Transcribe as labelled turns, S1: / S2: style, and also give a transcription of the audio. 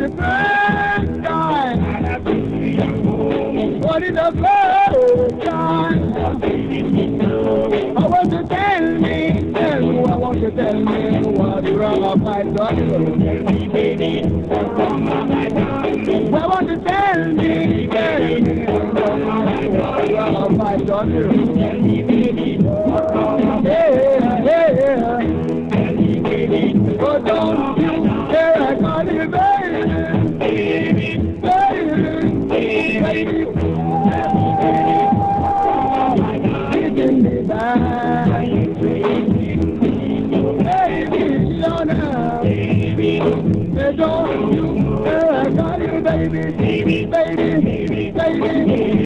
S1: the first time. What is the first time? I want to tell me, I want to tell me what's wrong of my daughter. I want to tell me what's wrong of my daughter. Yeah. Oh, don't you dare I call you baby. Baby. Taking me back.